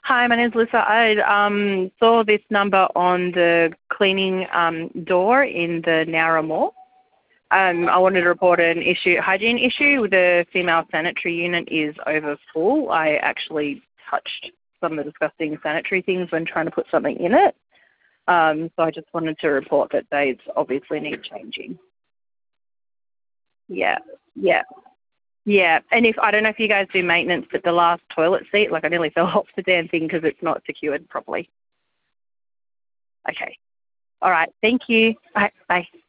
Hi, my name's Lisa. I saw this number on the cleaning door in the Nowra Mall. I wanted to report an hygiene issue. The female sanitary unit is over full. I actually touched some of the disgusting sanitary things when trying to put something in it. So I just wanted to report that they obviously need changing. Yeah, yeah. Yeah, and I don't know if you guys do maintenance, but the last toilet seat, I nearly fell off the damn thing because it's not secured properly. Okay. All right. Thank you. All right. Bye.